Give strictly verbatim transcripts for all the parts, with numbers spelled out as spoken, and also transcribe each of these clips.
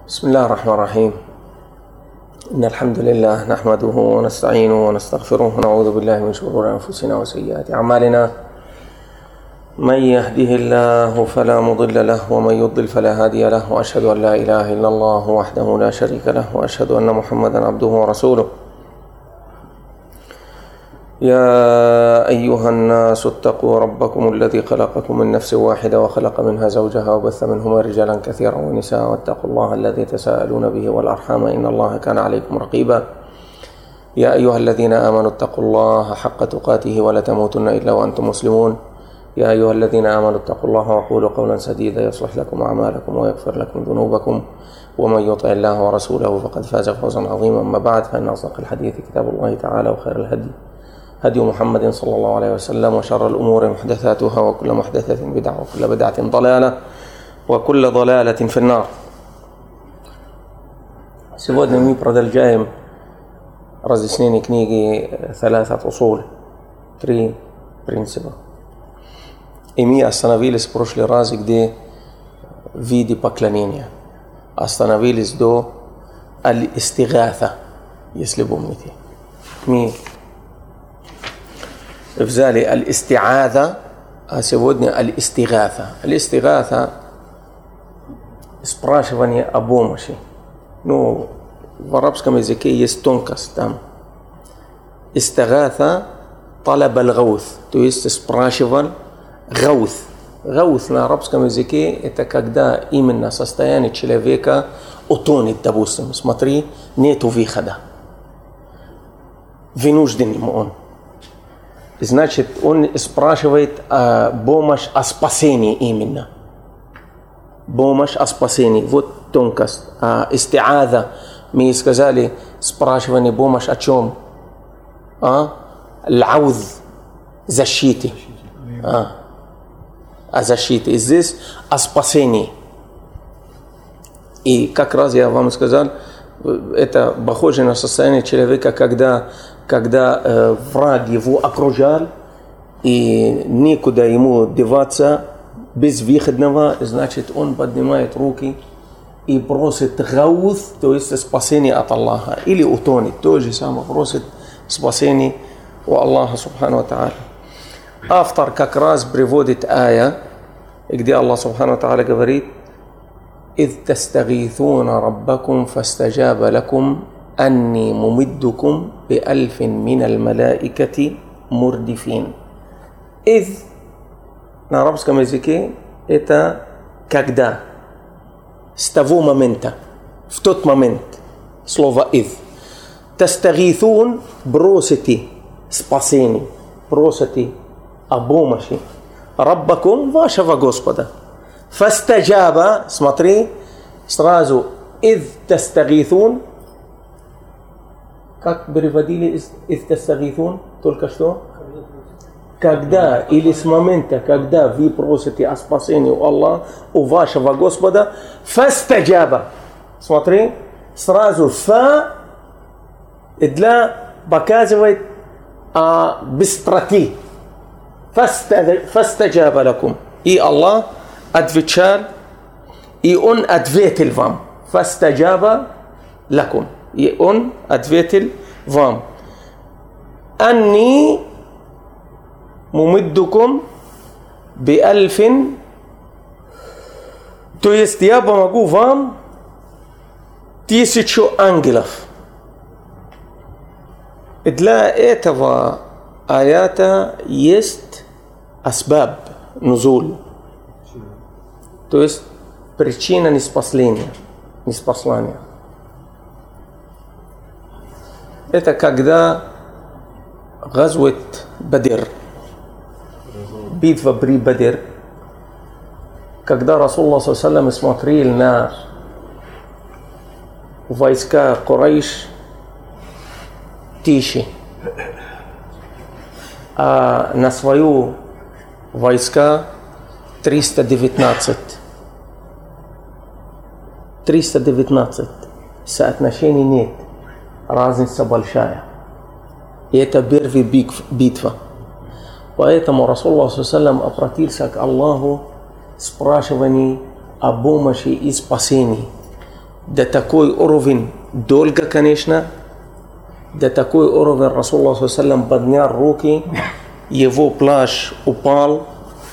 بسم الله الرحمن الرحيم. إن الحمد لله نحمده ونستعينه ونستغفره ونعوذ بالله من شرور أنفسنا وسيئات أعمالنا. من يهده الله فلا مضل له ومن يضلل فلا هادي له، وأشهد أن لا إله إلا الله وحده لا شريك له، وأشهد أن محمدا عبده ورسوله. يا أيها الناس اتقوا ربكم الذي خلقكم من نفس واحدة وخلق منها زوجها وبث منهما رجالا كثيرا ونساء، واتقوا الله الذي تساءلون به والأرحام إن الله كان عليكم رقيبا. يا أيها الذين آمنوا اتقوا الله حق تقاته ولا تموتن إلا وأنتم مسلمون. يا أيها الذين آمنوا اتقوا الله وقولوا قولا سديدا يصلح لكم أعمالكم ويغفر لكم ذنوبكم، ومن يطع الله ورسوله فقد فاز فوزا عظيما. أما بعد، فإن أصدق الحديث كتاب الله تعالى، وخير الهدي هدي محمد صلى الله عليه وسلم، وشر الأمور محدثاتها، وكل محدثة بدعة، وكل بدعة ضلالة، وكل ضلالة في النار. Сегодня мы продолжаем разъяснение книги «ثلاثة أصول», три принципа. И мы остановились в прошлый раз, где в виде поклонения. Остановились до аль-истигатha, если помните. Мы взяли аль-исти'аза, а сегодня аль-истигатha. Аль-истигатha – спрашивание о помощи. Ну, в арабском языке есть тонкость там. Истигатha – талаб аль-гаут, то есть спрашивал гаут. Гаут на арабском языке – это когда именно состояние человека утонет, допустим. Смотри, нету выхода. Вынужден он. Значит, он спрашивает о помощи, о спасении именно. Помощь о спасении. Вот тонкость. А исти'аза, мы сказали, спрашивание помощь о чем? А? Л-ауз, защите. А. О защите. И здесь о спасении. И как раз я вам сказал, это похоже на состояние человека, когда когда э, враг его окружал, и некуда ему деваться, безвыходного, значит, он поднимает руки и просит гаут, то есть спасение от Аллаха, или утонет, то же самое, просит спасение у Аллаха субхану ва тааля. Автор как раз приводит ая, где Аллах субхану ва тааля говорит: إذ تستغيثون ربكم فاستجاب لكم أني ممدكم بألف من الملائكة مردفين. إذ на арабском языке это когда, с того момента, в тот момент, слово «إذ». تستغيثون бросите спасение, просите о помощи ربكم, вашего Господа. فاستجاب, смотри, сразу إذ تستغيثون. Как переводили «إذ تستغيثون» только что? Когда или с момента, когда вы просите о спасении у Аллаха, у вашего Господа, فاستجاب. Смотри, сразу «фа» для показывает о быстроте. فاستجاب لكم. И Аллах отвечал, и Он ответил вам. فاستجاب لكم. И Он ответил вам: «Анни мумиддукум би альфин», то есть я помогу вам тысячу ангелов. И для этого аята есть асбаб нузуль, то есть причина неспасления, неспаслания. Это когда газват Бадр, битва при Бадр, когда Расулуллах саллаллаху алейхи ва саллям смотрел на войска Курайш тише, а на свою войска триста девятнадцать. триста девятнадцать. Соотношений нет. Разница большая. И это первая битва. Поэтому Расулуллах саллаллаху алейхи ва саллям обратился к Аллаху спрашиваний о помощи и спасении. до такой уровень долго, конечно, до такой уровень Расулуллах саллаллаху алейхи ва саллям поднял руки, его плащ упал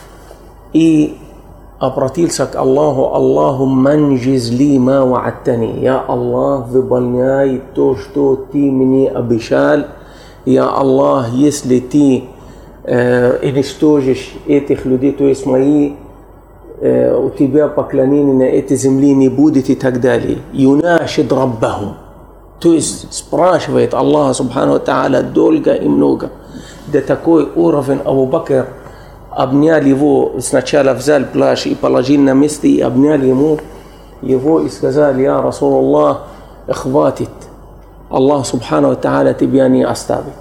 и обратился к Аллаху: Аллахумма анджиз ли ма ва'адтани. Я Аллах, выполняй то, что ты мне обещал. Я Аллах, если ты э, уничтожишь этих людей, то есть мои, э, у тебя поклонения на этой земле не будет и так далее. Юнашид раббахум. То есть спрашивает Аллах субхану ва тааля долго и много. До такой уровень Абу Бакр обнял его, сначала взял плащ и положил на место, и обнял ему его и сказал: я Расулаллах, хватит, Аллах субхану ва тааля тебя не оставит.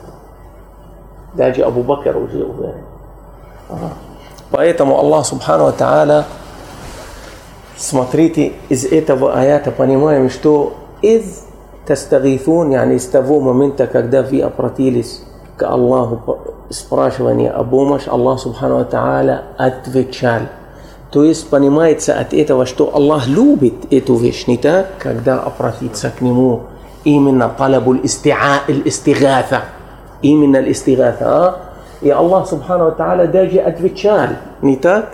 Даже Абу Бакр уже уверен. Поэтому Аллах субхану ва тааля, смотрите, из этого аята понимаем, что из тастагифун, yani с того момента, когда вы обратились к Аллаху, спрашивание о помощи, Аллах субхану ва тааля отвечал. То есть понимается от этого, что Аллах любит эту вещь, не так, когда обратиться к Нему именно талабуль истигатha, именно истигатha. И Аллах субхану ва тааля даже отвечал, не так?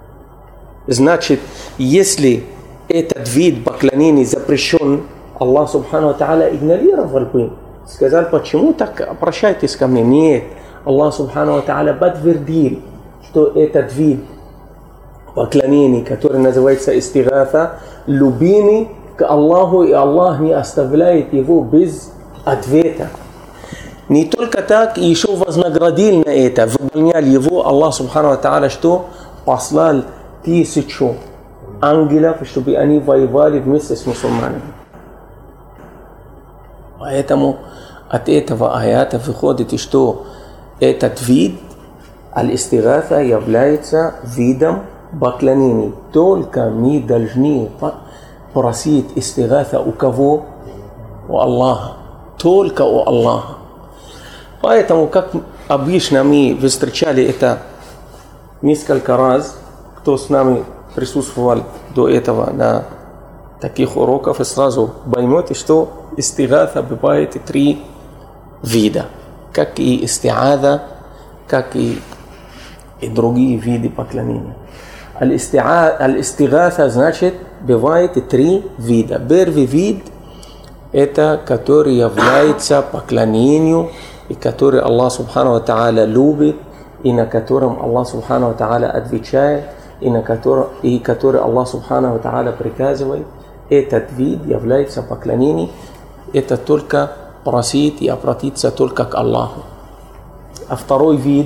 Значит, если этот вид поклонения запрещен, Аллах субхану ва тааля игнорировал бы. Сказал: почему так обращайтесь ко мне? Нет. Аллах субхану ва тааля подтвердил, что этот вид поклонений, который называется истигатha, любимый к Аллаху, и Аллах не оставляет его без ответа. Не только так, еще вознаградил на это, выполнял его Аллах субхану ва тааля, что послал тысячу ангелов, чтобы они воевали вместе с мусульманами. Поэтому от этого аята выходит, что этот вид аль-истигатha является видом поклонений. Только мы должны просить истигатha у кого? У Аллаха. Только у Аллаха. Поэтому, как обычно мы встречали это несколько раз, кто с нами присутствовал до этого на таких уроках, и сразу поймете, что истигатha бывает три вида, как и исти'адha, как и, и другие виды поклонения. Аль-истигатha, значит, бывает три вида. Первый вид – это который является поклонением, и который Аллах субхану ва тааля любит, и на котором Аллах субхану ва тааля отвечает, и на который, и который Аллах субхану ва тааля приказывает. Этот вид является поклонением. Это только просить и обратиться только к Аллаху. А второй вид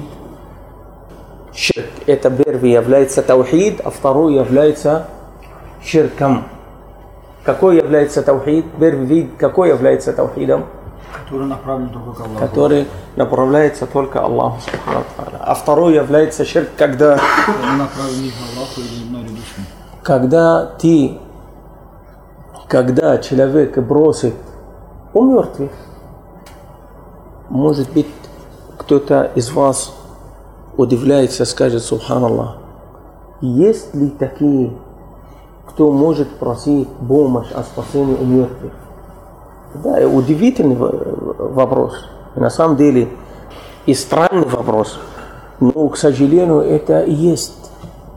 ширк. Это первый является таухид, а второй является ширком. Какой является таухид? Первый вид какой является таухидом? Который направлен только к Аллаху. Который направляется только Аллаху субхану ва тааля. А второй является ширк, когда Он направлен не к Аллаху или наряду с ним. Когда ты, когда человек бросит у мертвых, может быть, кто-то из вас удивляется, скажет: субханаллах, есть ли такие, кто может просить помощь о спасении у мертвых? Да, удивительный вопрос. На самом деле и странный вопрос. Но, к сожалению, это и есть.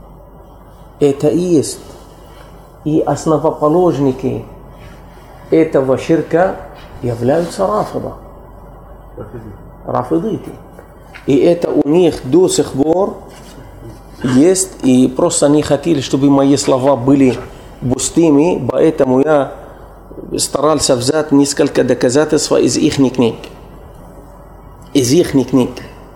Это и есть. И основоположники этого ширка являются рафида. Рафидиты. И это у них до сих пор есть. И просто не хотели, чтобы мои слова были пустыми. Поэтому я старался взять несколько доказательств из их книг. Из их книг.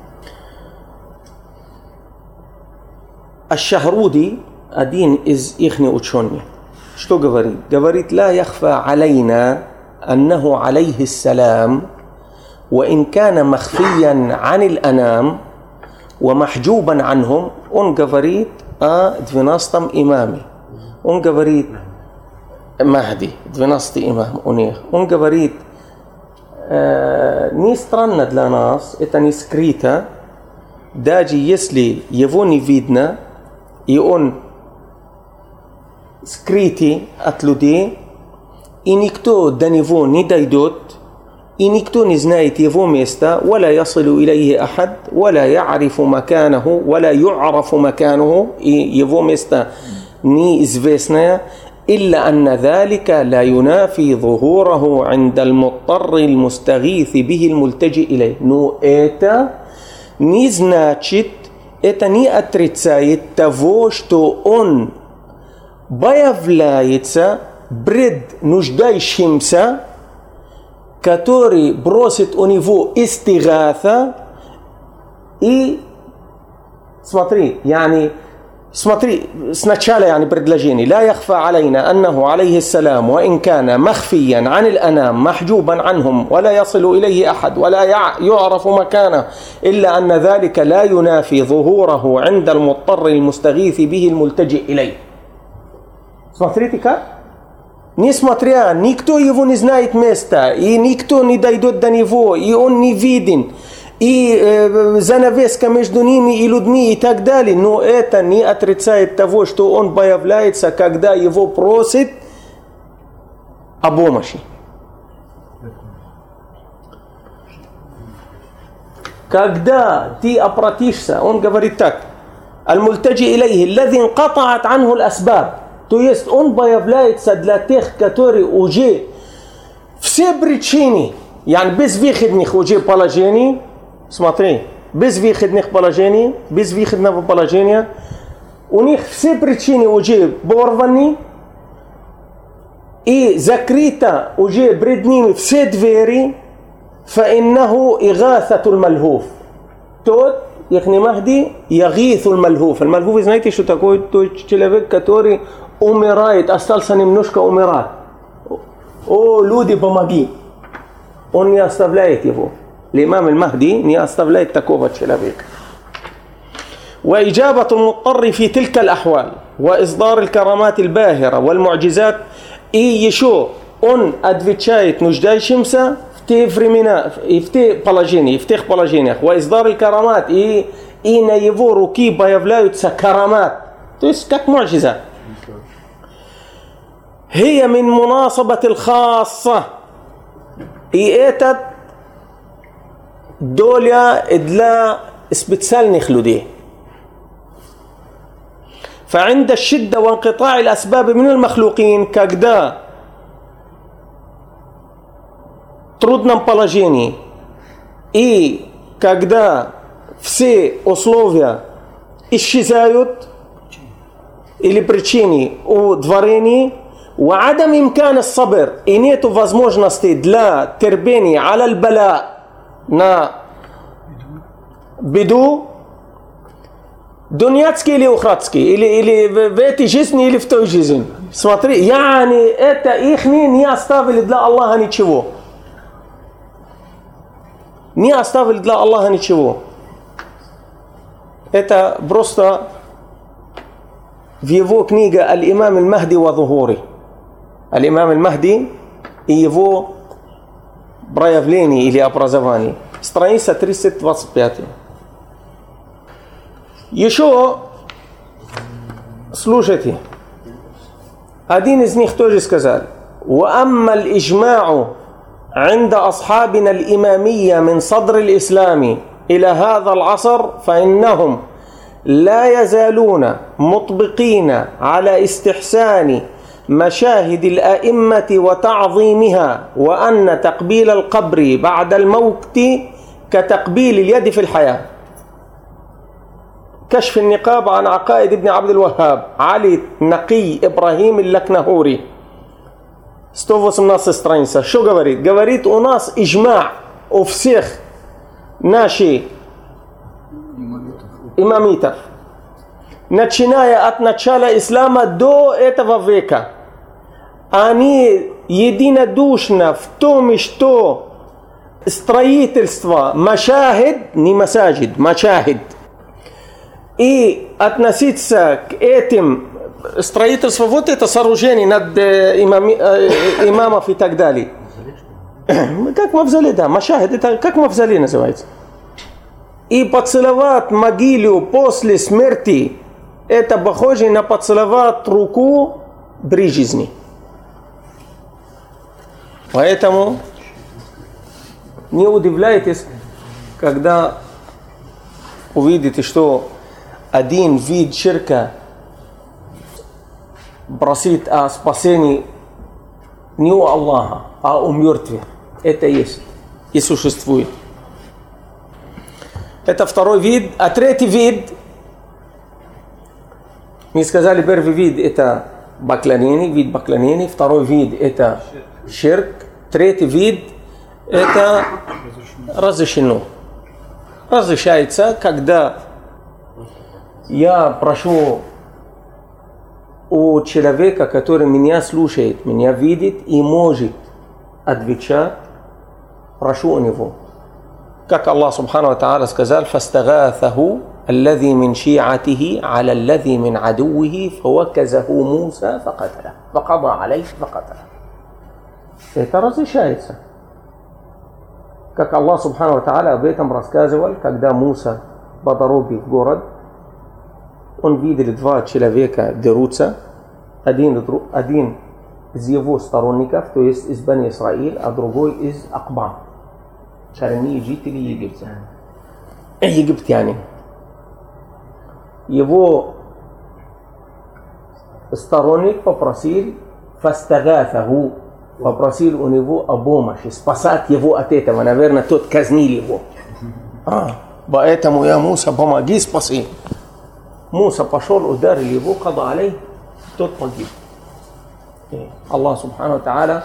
Аш-Шахруди, один из их ученых, что говорит? Говорит: لا يخفى علينا أنه عليه السلام وإن كان مخفيا عن الأنام ومحجوبا عنهم. Он говорит о двенадцатом имаме. Он говорит Махди, двенадцатый имам у них. Он говорит: э, не странно для нас, это не скрыто, даже если его не видно, и он скрытый от людей, и никто до него не дойдет, и никто не знает его места, ولا يصل إليه أحد ولا يعرف مكانه ولا يعرف مكانه, и его место неизвестное, إلا أن ذلك لا ينافي ظهوره عند المضطر المستغيث به الملتجئ إليه. Но это не значит, это не отрицает того, что он появляется пред нуждающимся, который бросит у него истигатha, и смотри, يعني смотри, сначала يعني предложение. لا يخفى علينا أنه عليه السلام وإن كان مخفيا عن الأنام محجوبا عنهم ولا يصل إليه أحد ولا يعرف مكانه إلا أن ذلك لا ينافي ظهوره عند المضطر المستغيث به الملتجئ إليه. Смотрите как? Несмотря, никто его не знает места, и никто не дойдет до него, и он не виден, и э, занавеска между ними и людьми и так далее, но это не отрицает того, что он появляется, когда его просит о помощи. Когда ты обратишься, он говорит так: «Аль-мультаджи илейхи, аллази инқатаат анху аль-асбаб». То есть он появляется для тех, которые уже все причины, yani безвыходных уже положений, смотри, безвыходных положений, безвыходного положения, у них все причины уже порваны, и закрыто уже пред ними все двери, فإنه إغاثة الملهوف. Тот, ихний Махди, ягитhu аль-мальхуф. Аль-мальхуф, вы знаете, что такое? Тот человек, который умирает, остался немножко умирать. О, люди, помоги. Он не оставляет его. Имам аль-Махди не оставляет такого человека. وإجابة المضطر في تلك الأحوال وإصدار الكرامات الباهرة والمعجزات. И еще он отвечает нуждающимся в те времена, и в те положения, в тех положениях. وإصدار الكرامات, и, и на его руки появляются карамат. То есть как муджиза. هي من مناصبة الخاصة. И это доля для специальных людей. فعند الشدة وانقطاع الأسباب من المخلوقين, когда в трудном положении и когда все условия исчезают или причины у творений, وعدم إمكان الصبر, и нету возможности для терпения على البلاء, на беду, дуньяцкий или ухрадский, или, или в, в этой жизни, или в той жизни. Смотри, яни, это их не оставили для Аллаха ничего. Не оставили для Аллаха ничего. Это просто в его книге «Аль-Имам аль-Махди ва Зухури». Аль-Имам аль-Махди и его проявление или образование. Страница триста двадцать пять. Еще, слушайте, один из них тоже сказал: وأما الإجماع عند أصحابنا الإمامية من صدر الإسلام إلى هذا العصر فإنهم لا يزالون مطبقين على استحسان مشاهد الأئمة وتعظيمها، وأن تقبيل القبر بعد الموت كتقبيل اليد في الحياة. كشف النقاب عن عقائد ابن عبد الوهاب، علي نقي إبراهيم اللكنهوري. сто восемнадцатая страница. Что говорит? Говорит, у нас иджма у всех наших имамитов, начиная от начала ислама до этого века, они единодушно в том, что строительство машахид, не масаджид, машахид, и относиться к этим строительству, вот это сооружение над имами, э, имамов и так далее. Как мавзолей, да, машахид, это как мавзолей называется. И поцеловать могилу после смерти, это похоже на поцеловать руку при жизни. Поэтому не удивляйтесь, когда увидите, что один вид ширка просит о спасении не у Аллаха, а у мертвых. Это есть и существует. Это второй вид. А третий вид, мы сказали, первый вид это поклонение, вид поклонения. Второй вид это ширк. Третий вид это разрешено. Разрешается, когда я прошу у человека, который меня слушает, меня видит и может отвечать, прошу у него. Как Аллах Субхану ва Тааля сказал: «Фастагатаху аллази мин ши'атихи аля аллази мин адуихи, фавакказаху Муса факаталя, факада алейх факаталя». Это разрешается. Как Аллах Субхану ва Тааля об этом рассказывал, когда Муса по дороге в город, он видел два человека дерутся, один, один из его сторонников, то есть из Бани Исраиль, а другой из Акба, коренные жители Египта, египтяне. Его сторонник попросил, фастагатаху, попросил у него о помощи, спасать его от этого. Наверное, тот казнил его. А, поэтому я Муса, помоги, спаси. Муса пошел, ударил его, када алей, тот погиб. Аллах Субхану ва Тааля,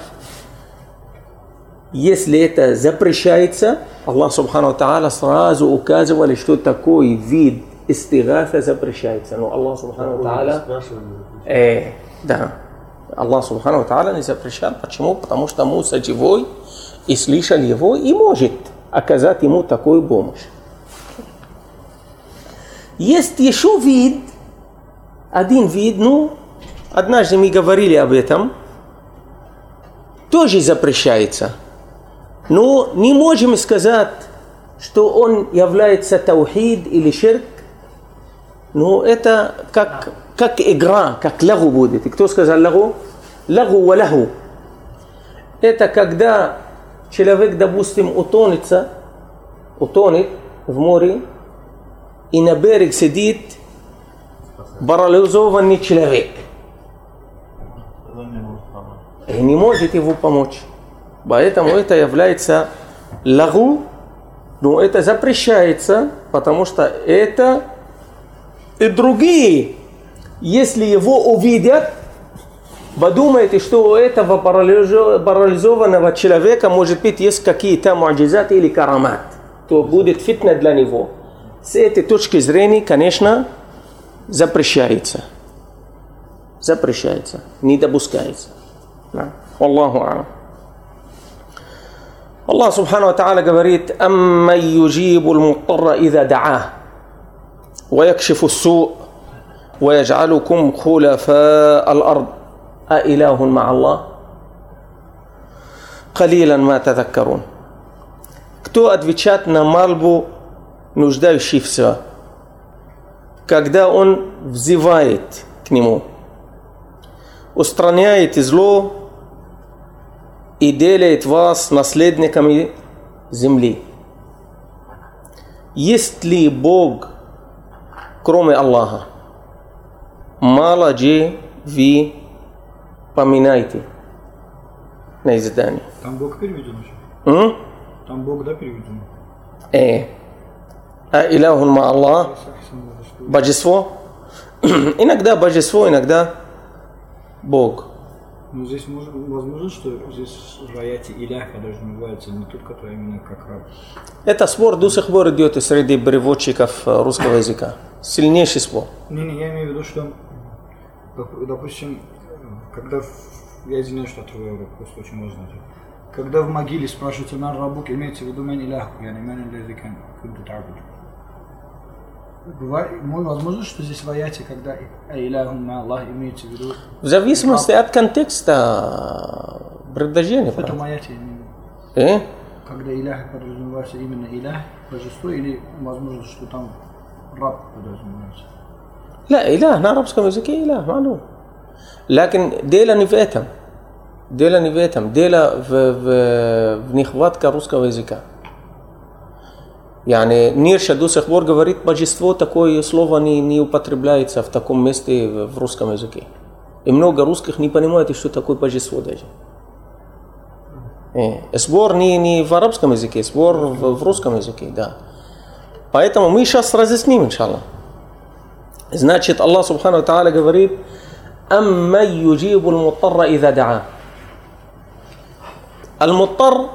если это запрещается, Аллах Субхану ва Тааля сразу указывали, что такой вид истигата запрещается. Но Аллах Субхану ва Тааля, э, да, Аллах Субхану ва Тааля не запрещал. Почему? Потому что Муса живой и слышал его и может оказать ему такую помощь. Есть еще вид, один вид, ну, однажды мы говорили об этом, тоже запрещается. Но не можем сказать, что он является таухид или ширк. Но это как, как игра, как лагу будет. И кто сказал лагу? Лагу ва лагу. Это когда человек, допустим, утонется, утонет в море, и на берег сидит парализованный человек. И не может его помочь. Поэтому это является лагу, но это запрещается, потому что это и другие, если его увидят, подумайте, что у этого парализованного человека может быть есть какие-то му'джизаты или карамат, то будет фитна для него. С этой точки зрения, конечно, запрещается. Запрещается, не допускается. Аллаху а'лам. Аллах Субхану ва Тааля говорит: «Амман юджибул муттарра иза да'ах, ва якшифу ссу', ва ядж'алукум хулафа аль-ард, а илахун ма Аллах, калилан ма тадаккарун». Кто отвечает на мольбу нуждающихся, когда он взывает к нему, устраняет зло и делает вас наследниками земли? Есть ли Бог, кроме Аллаха? Мало же вы поминаете на издании. Там Бог переведен еще? М? Там Бог, да, переведен? Э. А илахун ма Аллах? Божество? Иногда божество, иногда Бог. Но здесь может, возможно, что здесь в аяте илях подразумевается не тот, который именно как раб. Это спор до сих пор идет среди переводчиков русского языка. Сильнейший спор. Не, не, я имею в виду, что, допустим, когда, я извиняюсь, что отрываю руку, просто очень важно. Когда в могиле спрашивается «Ман рабук», имеется в виду «Ман иляху», я не ман иляху, кунту табуд. Бывает, возможно, что здесь в аяте, когда «Иляхун ма Аллах» имеется в виду... В зависимости от контекста предложения. В этом аяте, э? когда «Илях» подразумевается именно «Илях», божество, или возможно, что там раб подразумевается? لا إله на арабском языке إله معلوم. لكن дело не в этом. Дело не в этом, дело в, в, в нехватке русского языка. Yani, Нирша до сих пор говорит, божество, такое слово не, не употребляется в таком месте в, в русском языке. И много русских не понимают, что такое божество даже. Э, спор не, не в арабском языке, спор в, в русском языке, да. Поэтому мы сейчас разъясним, иншаллах. Значит, Аллах Субхану Тааля говорит, «Амма юджибу аль-муттарра иза да'а». Аль-муттар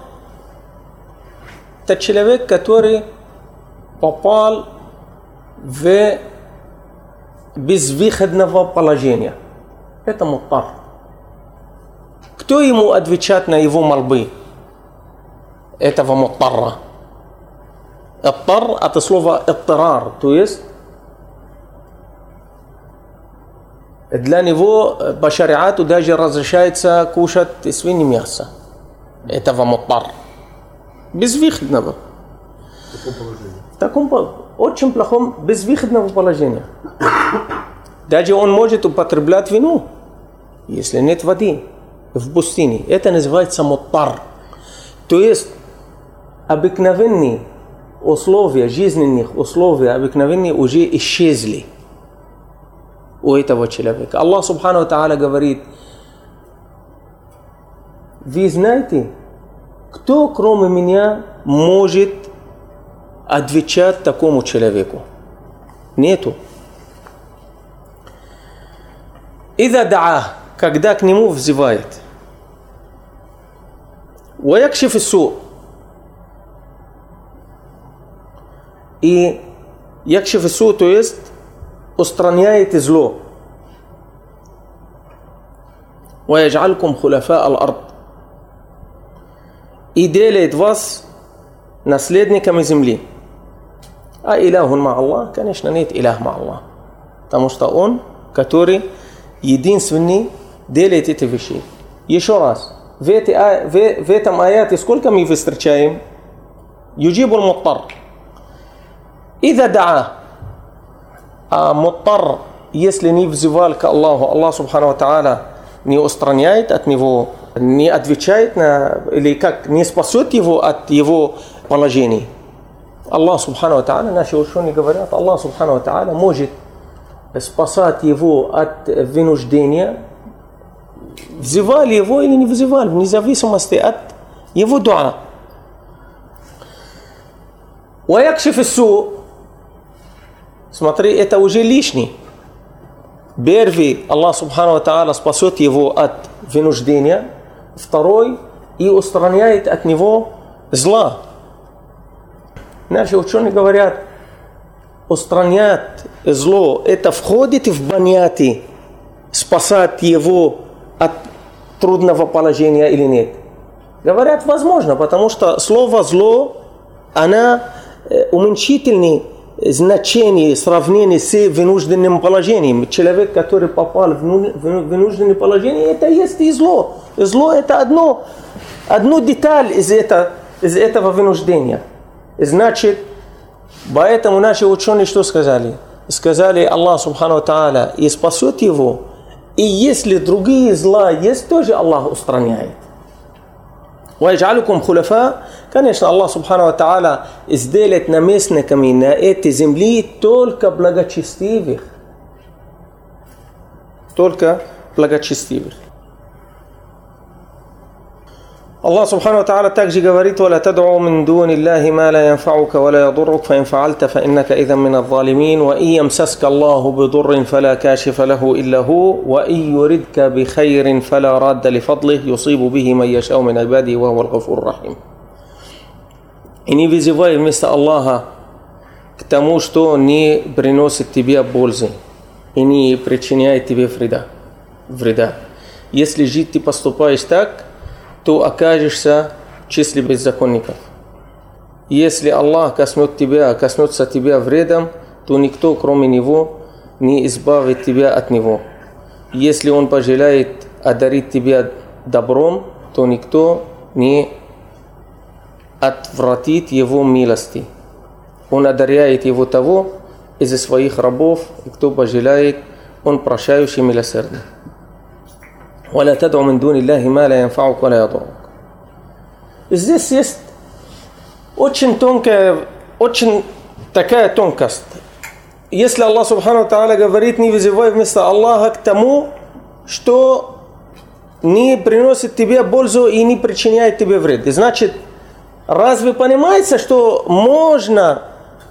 – это человек, который попал в безвыходного положения. Это муттар. Кто ему отвечает на его мольбы? Этого муттарра. Аттар – это слово «иттирар», то есть для него по шариату даже разрешается кушать свинье мясо. Этого муттар. Безвыходного. В таком очень плохом безвыходного положения. Даже он может употреблять вино, если нет воды в пустыне. Это называется муттар. То есть обыкновенные условия, жизненных условий обыкновенные уже исчезли у этого человека. Аллах Субхану Тааля говорит, вы знаете, кто кроме меня может отвечать такому человеку? Нету. Иза да'а, когда к нему взывает. Ва якшиф ас-су. И якшиф ас-су, то есть устраняет зло. Ва ядж'алкум хуляфа аль-ард. И делает вас наследниками земли. А илахун ма Аллах, конечно, нет илах ма Аллах. Потому что он, который единственный, делает эти вещи. Еще раз, в, эти, в, в этом аяте сколько мы встречаем? Юджибу аль-муттар. Иза да'а. А муттар, если не взывал к Аллаху, Аллах Субхану ва Тааля не устраняет от него, не отвечает на, или как, не спасет его от его положений. Аллах Субхану ва Тааля, наши ученые говорят, Аллах Субхану ва Тааля может спасать его от вынуждения, взывали его или не взывали, вне зависимости от его дуа. Ва якшиф ас-су. Смотри, это уже лишний. Первый, Аллах Субхану ва Тааля спасет его от вынуждения. Второй, и устраняет от него зла. Наши ученые говорят, устранять зло, это входит в баняти, спасать его от трудного положения или нет. Говорят, возможно, потому что слово зло, оно уменьшительное значение, сравнение с вынужденным положением. Человек, который попал в вынужденное положение, это есть и зло. Зло это одно, одну деталь из, это, из этого вынуждения. Значит, поэтому наши ученые что сказали? Сказали, Аллах Субхану ва Тааля и спасет его, и если другие зла есть, тоже Аллах устраняет. وَيَجْعَلُكُمْ خُلَفَاءَ. Конечно, Аллах Субхану ва Тааля сделает наместниками на этой земле только благочестивых. Только благочестивых. Аллах Субхану ва Тааля также говорит, وَلَا تَدْعُوا مِن دُونِ اللَّهِ مَا لَا يَنْفَعُكَ وَلَا يَضُرُّكَ فَإِنْ فَعَلْتَ فَإِنَّكَ إِذًا مِنَ الظَّالِمِينَ وَإِنْ يَمْسَسْكَ اللَّهُ بِضُرٍّ فَلَا كَاشِفَ لَهُ إِلَّا هُوَ وَإِنْ يُرِدْكَ بِخَيْرٍ فَلَا رَادَّ لِفَضْلِهِ يُصِيبُ بِهِ مَن يَشَاءُ مِنْ عِبَادِهِ وَهُوَ الْغَفُورُ الرَّحِيمُ. И не вызывай вместо Аллаха к тому, что не приносит тебе пользы и не причиняет тебе вреда. вреда. Если жить ты поступаешь так, то окажешься в числе беззаконников. Если Аллах коснет тебя, коснется тебя вредом, то никто, кроме Него, не избавит тебя от Него. Если Он пожелает одарить тебя добром, то никто не отвратит Его милости. Он одаряет Его того из своих рабов, и кто пожелает, Он прощающий милосердный. ولا تدع من دون الله ما لا ينفعك ولا يضرك. Здесь есть очень тонкая, очень такая тонкость. Если Аллах Субхану Тааля говорит, не вызывай вместо Аллаха к тому, что не приносит тебе пользу и не причиняет тебе вред. Значит, разве понимается, что можно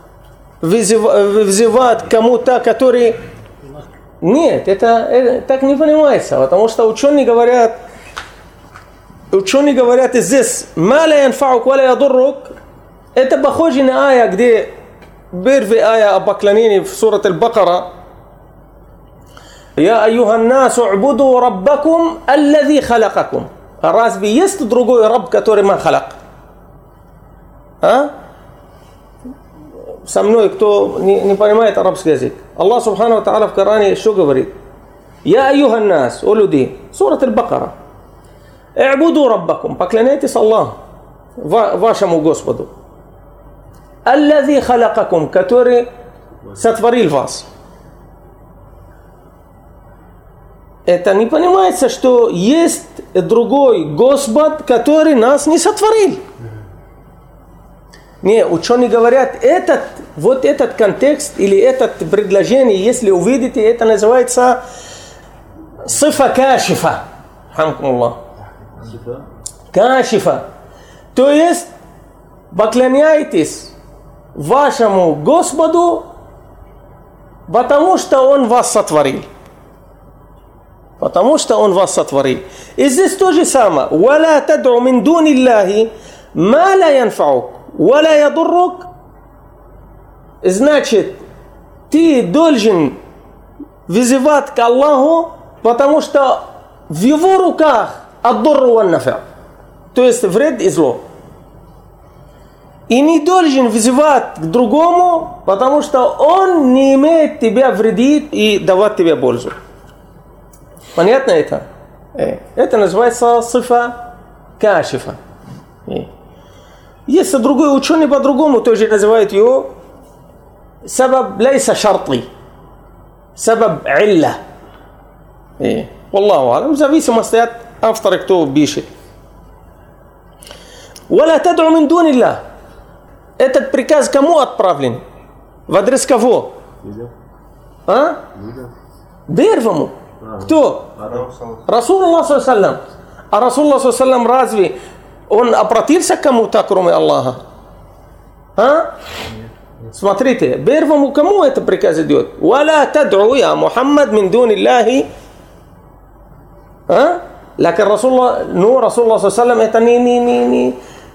вызывать кому-то, который... Нет, это, это так не понимается, потому что ученые говорят, ученые говорят здесь, «Ма ла янфаук ва ла ядуррук», это похоже на ая, где первая ая о поклонении в сурат Аль-Бакара, «Я айюхан насу убуду раббакум аллази халакакум». Разве есть другой раб, который ма халак? А? Со мной, кто не, не понимает арабский язык. Аллах Субхану ва Тааля в Коране что говорит? «Я айюхан нас, о люди», сурат Аль-Бакара, «Убуду раббакум», поклоняйтесь Аллаху, вашему Господу, «Аллази халакакум», который сотворил вас. Это не понимается, что есть другой Господь, который нас не сотворил. Не, ученые говорят, этот, вот этот контекст или это предложение, если увидите, это называется сифа кашифа. Хамкумуллах. Кашифа. То есть, поклоняйтесь вашему Господу, потому что Он вас сотворил. Потому что Он вас сотворил. И здесь то же самое. «Валя тад'у мин дуни Аллахи ма ла янфаук ва ла ядуррук». Значит, ты должен вызывать к Аллаху, потому что в Его руках ад-дурру ван-наф'у, то есть вред и зло. И не должен вызывать к другому, потому что он не имеет тебя вредить и давать тебе пользу. Понятно это? Это называется сифа кашифа. Есть другой ученый по-другому тоже называет ее сабаб лайса шарти, сабаб илля. Аллаху алям, в зависимости от автора, кто пишет. «Валя тад'у мин дуни Аллах». Этот приказ кому отправлен? В адрес кого? А? Первому. Кто? Расулуллах саллаллаху алейхи ва саллям. А Расулуллах саллаллаху алейхи ва саллям разве он обратился к кому-то, кроме Аллаха? А? Смотрите, первому кому это приказ идет? «Валя тад'у я Мухаммад мин дуни Аллахи». А? Лакин Расулуллах, ну, Расулуллах саллаллаху алейхи ва саллям это не, не, не, не,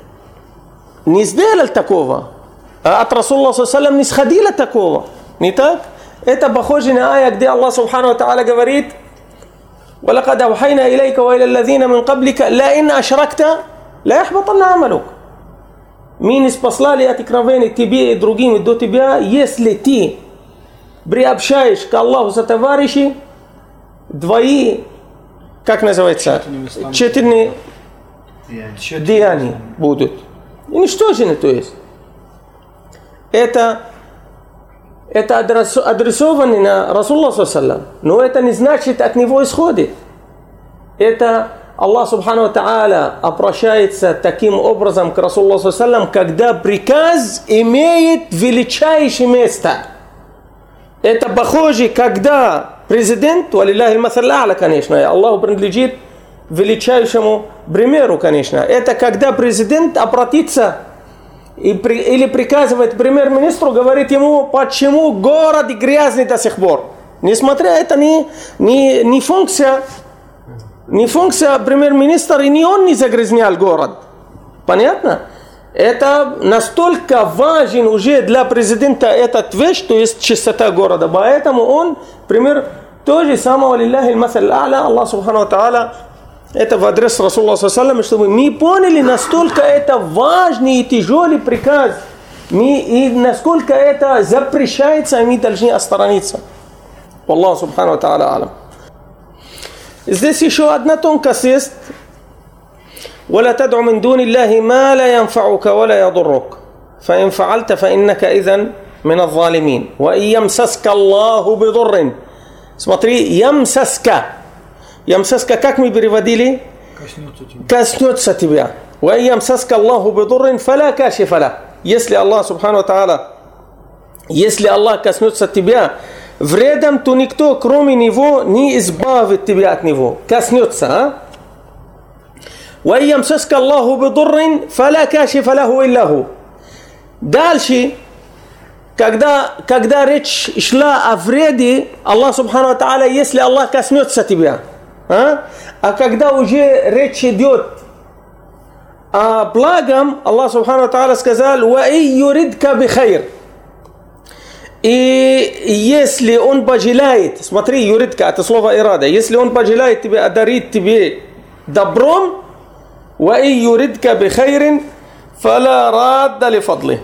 не сделал такого. А от Расулуллаха саллаллаху алейхи ва саллям не сходило такого. Не так? Это похоже на ая, где Аллах Субхану ва Тааля говорит: «Валакад аухайна илейка ва иля лазина мин каблика ла ин ашракта ла яхбатанна амалук». Мы не спаслали откровение тебе и другим до тебя, если ты приобщаешь к Аллаху за товарищи твои, как называется, четыре деяния будут уничтожены, то есть. Это Это адресовано на Расулуллаха саллаллаху алейхи ва саллям, но это не значит, от него исходит. Это Аллах Субхану ва Тааля обращается таким образом к Расулуллаху саллаллаху алейхи ва саллям, когда приказ имеет величайшее место. Это похоже, когда президент, валиллахи аль-масаль а'ля, конечно, Аллаху принадлежит величайшему примеру, конечно. Это когда президент обратится И при, или приказывает премьер-министру, говорит ему, почему город грязный до сих пор. Несмотря это не, не, не функция, не функция премьер-министра, и не он не загрязнял город. Понятно? Это настолько важен уже для президента этот вещь, то есть чистота города. Поэтому он, пример, то же самое, лилляхи аль-масаль а'ля, Аллах Субхану ва Тааля, это в адрес Расулуллаха саллаллаху алейхи ва саллям, чтобы мы поняли, насколько это важный и тяжелый приказ, мы, и насколько это запрещается, и мы должны осторониться. Аллах Субхану ва Тааля алям. Здесь еще одна тонкость есть. «Валя тад'у мин дуни Аллахи ма ла янфаука ва ла ядуррук, фа ин фа'альта фа иннака изан мин ад-залимин, ва ин ямсаска Аллаху бидуррин». Смотри, ямсаска. Ямсаска, как мы переводили? Коснется тебя. Коснется тебя. Ва ямсаска Аллаху бидуррин фаля кашифа лах. Если Аллах субхану ва тааля, если Аллах коснется тебя вредом, то никто, кроме Него, не избавит тебя от Него. Коснется, а? Ва ямсаска Аллаху бидуррин фаля кашифа лаху илляху. Дальше, когда, когда речь шла о вреде, Аллах субхану ва тааля, если Аллах коснется тебя, а, а когда уже речь идет о благом, Аллах субхану ва тааля сказал: «Ва и юридка бихайр». И если он пожелает, смотри, юридка, это слово ирада, если он пожелает тебе, одарить тебе добром, «Ва и юридка бихайрин фаля радда ли фадли».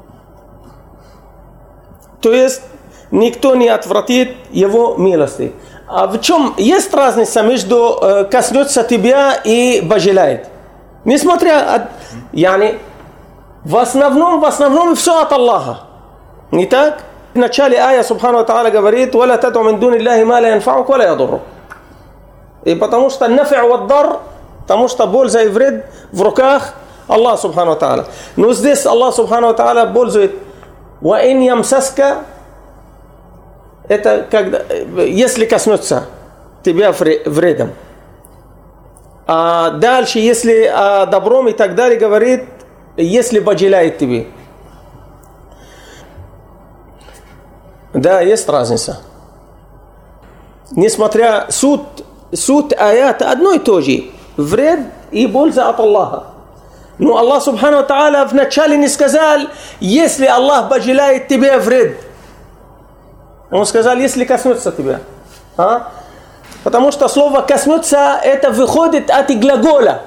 То есть никто не отвратит его милости. А в чем есть разница между э, коснется тебя и пожелает? Несмотря от, яни, в основном, в основном все от Аллаха. Не так? В начале ая Субхану ва Тааля говорит: «Валя тад'у мин дуни Аллахи ма ла янфа'ук ва ла ядуррук». И потому что наф'у ва дар, потому что польза и вред в руках Аллаха Субхану ва Тааля. Но здесь Аллах Субхану ва Тааля пользует «Ва ин ямсаска». Это когда, если коснется тебя вредом. А дальше, если о добром и так далее, говорит, если пожелает тебе. Да, есть разница. Несмотря, суть, суть аята одно и то же. Вред и польза от Аллаха. Но Аллах Субхану ва Тааля вначале не сказал: если Аллах пожелает тебе вред. Он сказал: если коснется тебя. А? Потому что слово коснется, это выходит от глагола.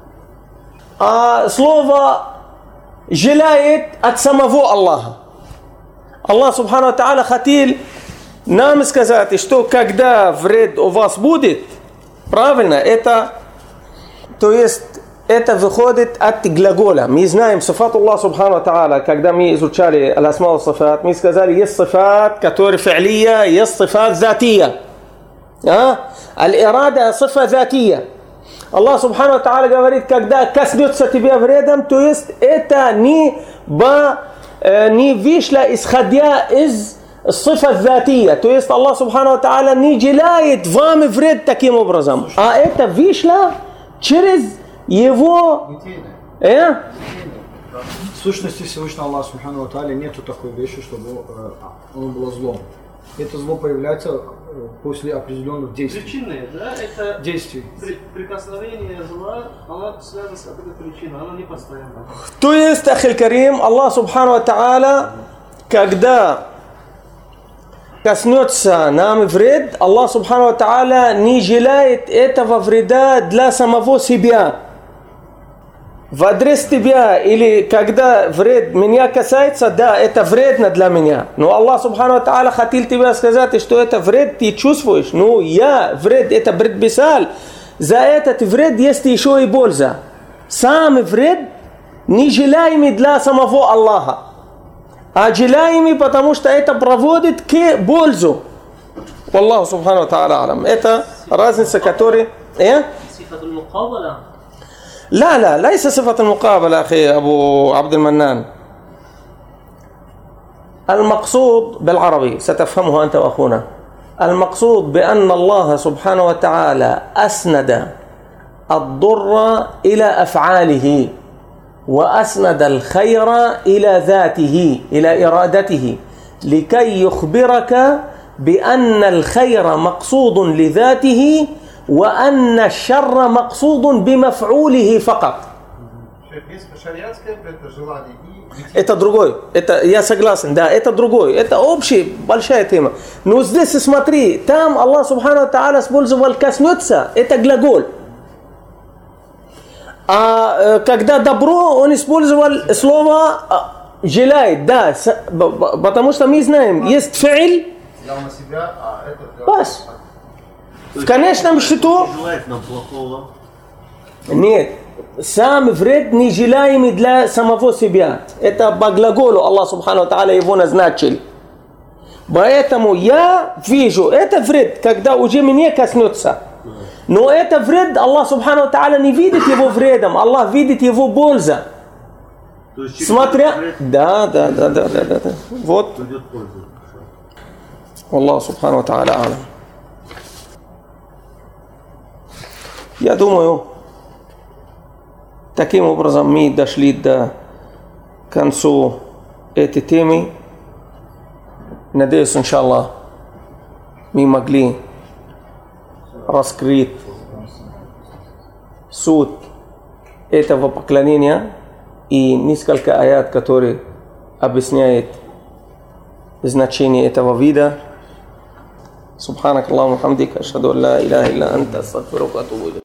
А слово желает от самого Аллаха. Аллах Субхану ва Тааля хотел нам сказать, что когда вред у вас будет, правильно, это, то есть, это выходит от глагола. Мы знаем сифат Аллаха Субхану ва Тааля, когда мы изучали аль-асма ва сифат, мы сказали, есть сифат, которые фи'лия, есть сифат затия. А? Аль-ирада сифа затия. Аллах Субхану ва Тааля говорит, когда коснется тебя вредом, то есть это не, ба, не вышло, исходя из сифа затия. То есть Аллах Субхану ва Тааля не желает вам вред таким образом. А это вышло через его... Э? В сущности Всевышнего Аллаха Субхану ва Тааля нету такой вещи, чтобы э, оно было злом. Это зло появляется э, после определенных действий. Причины, да? Это действий. При, прикосновение зла, оно связано с какой-то причиной, оно не постоянно. То есть, Ахиль Карим, Аллах Субхану ва Тааля, когда коснется нам вред, Аллах Субхану ва Тааля не желает этого вреда для самого себя. В адрес тебя, или когда вред меня касается, да, это вредно для меня. Но Аллах Субхану ва Тааля хотел тебе сказать, что это вред ты чувствуешь. Ну, я вред, это предписал. За этот вред есть еще и польза. Сам вред нежелаемый для самого Аллаха, а желаемый, потому что это проводит к пользу. Аллаху Субхану ва Тааля алам. Это разница, которая... Э? لا لا ليس صفة المقابلة أخي أبو عبد المنان. المقصود بالعربي ستفهمه أنت وأخونا. المقصود بأن الله سبحانه وتعالى أسند الضر إلى أفعاله وأسند الخير إلى ذاته إلى إرادته لكي يخبرك بأن الخير مقصود لذاته وأن الشر مقصود بمفعوله فقط. Это другой. Это я согласен, да, это другой. Это общая большая тема. Но здесь смотри, там Аллах Субхану ва Тааля использовал коснется, это глагол. А когда добро, он использовал слово желает, да, потому что мы знаем, есть фи'ль, бас. В конечном счету, нет, сам вред нежелаемый для самого себя. Это по глаголу Аллах Субхану ва Тааля его назначил. Поэтому я вижу, это вред, когда уже меня коснется. Но это вред, Аллах Субхану ва Тааля не видит его вредом, Аллах видит его польза. Смотря... Да, да, да, да, да, да, да. Вот. Аллах Субхану ва Тааля алям. Я думаю, таким образом мы дошли до конца этой темы. Надеюсь, иншаллах, мы могли раскрыть суть этого поклонения и несколько аят, которые объясняют значение этого вида. Субханак Аллахумма хамдика, ашхаду ан ла иляха илля анта, астагфирука ва атубу илейк.